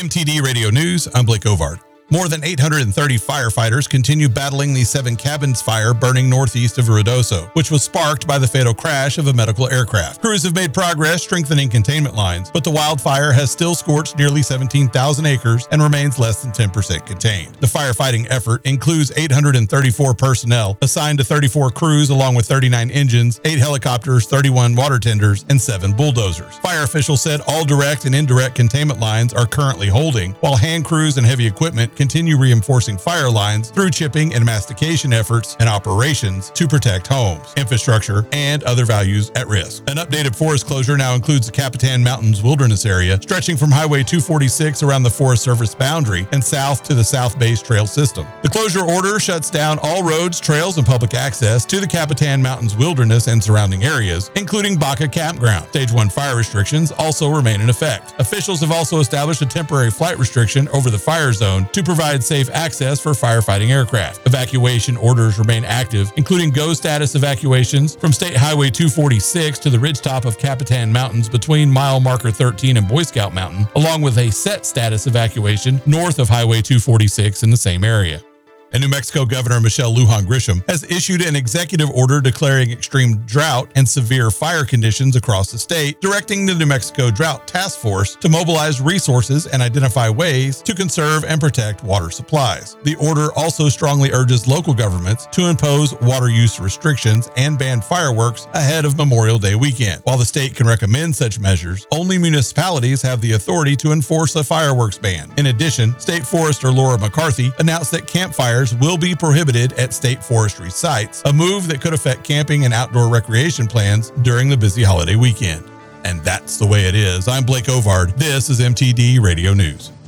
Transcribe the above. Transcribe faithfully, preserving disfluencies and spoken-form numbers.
M T D Radio News, I'm Blake Ovard. More than eight hundred thirty firefighters continue battling the Seven Cabins fire burning northeast of Ruidoso, which was sparked by the fatal crash of a medical aircraft. Crews have made progress strengthening containment lines, but the wildfire has still scorched nearly seventeen thousand acres and remains less than ten percent contained. The firefighting effort includes eight hundred thirty-four personnel assigned to thirty-four crews along with thirty-nine engines, eight helicopters, thirty-one water tenders, and seven bulldozers. Fire officials said all direct and indirect containment lines are currently holding, while hand crews and heavy equipment continue reinforcing fire lines through chipping and mastication efforts and operations to protect homes, infrastructure, and other values at risk. An updated forest closure now includes the Capitan Mountains Wilderness area, stretching from Highway two forty-six around the Forest Service boundary and south to the South Base Trail system. The closure order shuts down all roads, trails, and public access to the Capitan Mountains Wilderness and surrounding areas, including Baca Campground. Stage one fire restrictions also remain in effect. Officials have also established a temporary flight restriction over the fire zone to provide safe access for firefighting aircraft. Evacuation orders remain active, including go status evacuations from State Highway two forty-six to the ridgetop of Capitan Mountains between mile marker thirteen and Boy Scout Mountain, along with a set status evacuation north of Highway two forty-six in the same area. And New Mexico Governor Michelle Lujan Grisham has issued an executive order declaring extreme drought and severe fire conditions across the state, directing the New Mexico Drought Task Force to mobilize resources and identify ways to conserve and protect water supplies. The order also strongly urges local governments to impose water use restrictions and ban fireworks ahead of Memorial Day weekend. While the state can recommend such measures, only municipalities have the authority to enforce a fireworks ban. In addition, State Forester Laura McCarthy announced that campfires will be prohibited at state forestry sites, a move that could affect camping and outdoor recreation plans during the busy holiday weekend. And that's the way it is. I'm Blake Ovard. This is M T D Radio News.